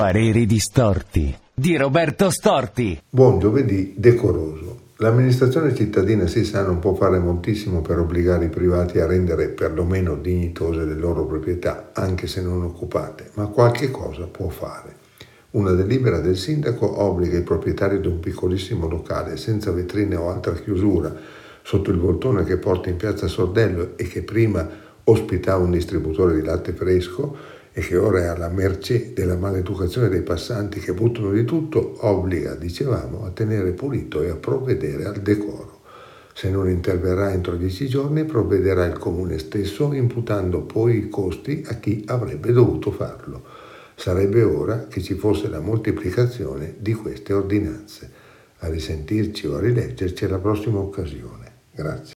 Pareri distorti di Roberto Storti. Buon giovedì decoroso. L'amministrazione cittadina si sa non può fare moltissimo per obbligare i privati a rendere perlomeno dignitose le loro proprietà, anche se non occupate, ma qualche cosa può fare. Una delibera del sindaco obbliga i proprietari di un piccolissimo locale senza vetrine o altra chiusura sotto il voltone che porta in piazza Sordello e che prima ospitava un distributore di latte fresco e che ora è alla mercé della maleducazione dei passanti che buttano di tutto, obbliga, dicevamo, a tenere pulito e a provvedere al decoro. Se non interverrà entro 10 giorni, provvederà il comune stesso, imputando poi i costi a chi avrebbe dovuto farlo. Sarebbe ora che ci fosse la moltiplicazione di queste ordinanze. A risentirci o a rileggerci alla prossima occasione. Grazie.